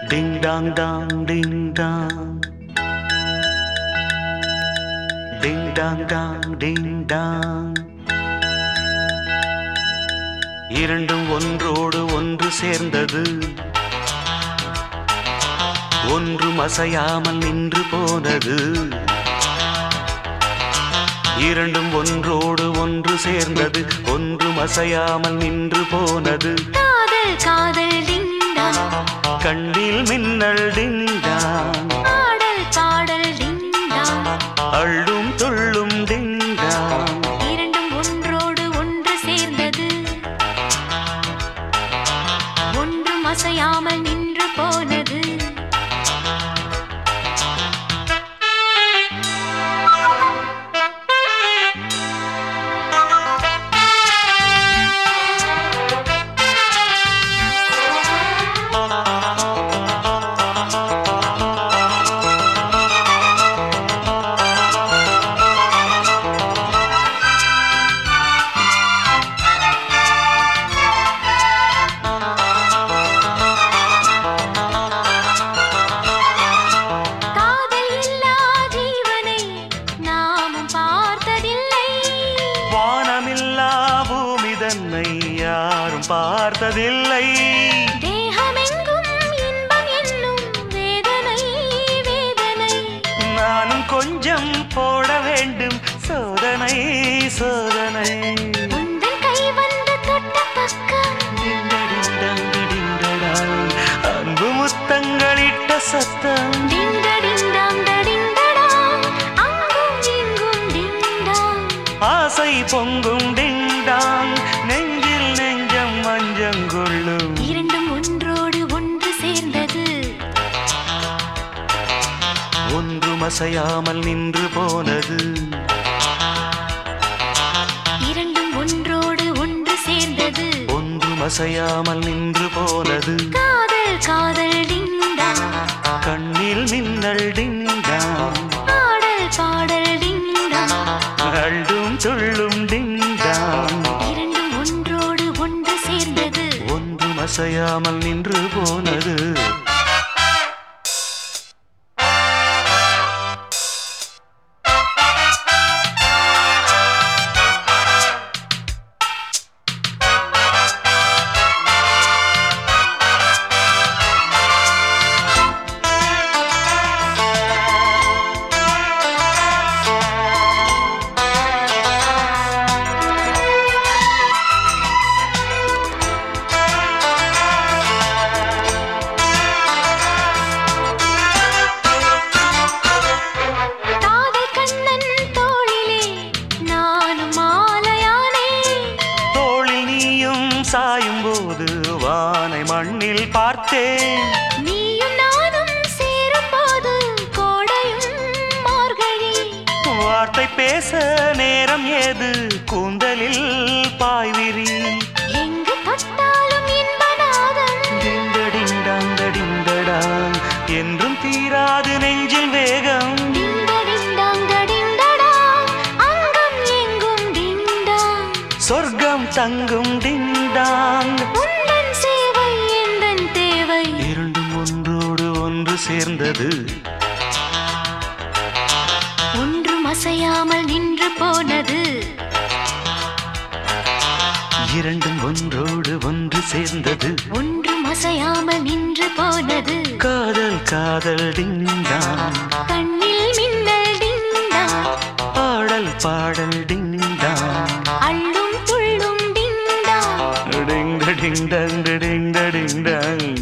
Ding dong dong, ding dong. Ding dong dong, ding dong. இரண்டும் ஒன்றோடு ஒன்று சேர்ந்தது, ஒன்றும் அசையாமல் நின்று போனது. இரண்டும் ஒன்றோடு ஒன்று சேர்ந்தது, ஒன்றும் அசையாமல் நின்று போனது. காதல் காதல் டிங்டாங், கண்ணில் மின்னல் டிங்டாங், பாடல் பாடல் டிங்டாங், அள்ளும் துள்ளும் டிங்டாங். இரண்டும் ஒன்றோடு ஒன்று சேர்ந்தது, ஒன்றும் அசையாமல் நின்று போனது. யாரும் பார்த்ததில்லை. தேகமெங்கும் இன்பம் என்னும் வேதனை வேதனை. நானும் கொஞ்சம் போட வேண்டும் சோதனை சோதனை. உந்தன் கை வந்து தொட்ட பக்கம் அன்பு முத்தங்களிட்ட சத்தம். ஆசை பொங்கும் டிங்டாங், நெஞ்சில் நெஞ்சம் மஞ்சங்கொள்ளும். இரண்டும் ஒன்றோடு ஒன்று சேர்ந்தது, ஒன்றும் அசையாமல் நின்று போனது. இரண்டும் ஒன்றோடு ஒன்று சேர்ந்தது, ஒன்றும் அசையாமல் நின்று போனது. காதல் காதல் டிங்டாங், கண்ணில் மின்னல் டிங்டாங், பாடல் பாடல் டிங்டாங், அள்ளும் துள்ளும் டிங்டாங். இரண்டும் ஒன்றோடு ஒன்று சேர்ந்தது, ஒன்றும் அசையாமல் நின்று போனது. சாயும் போது வானை மண்ணில் பார்த்தேன், நீயும் நானும் சேரும் போது கோடையும் மார்கழி. வார்த்தை பேச நேரம் ஏது கூந்தலில் பாய்விரி. எங்கு தொட்டாலும் இன்பநாதம் டிண்டடிண்டாங் என்றும் தீராது நெஞ்சில் வேகம். அங்கம் எங்கும் டிண்டாங், சொர்க்கம் தங்கும் டிண்டாங். உந்தன் சேவை எந்தன் தேவை. இரண்டும் ஒன்றோடு ஒன்று சேர்ந்தது, ஒன்றும் அசையாமல் நின்று போனது. இரண்டும் ஒன்றோடு ஒன்று சேர்ந்தது, ஒன்றும் அசையாமல் நின்று போனது. காதல் காதல் டிண்டாங், கண்ணில் மின்னல் டிண்டாங், பாடல் பாடல் டிண்டாங், அள்ளும் துள்ளும் டிண்டாங். டிங் டிங் டங் டிங் டிங் டங்.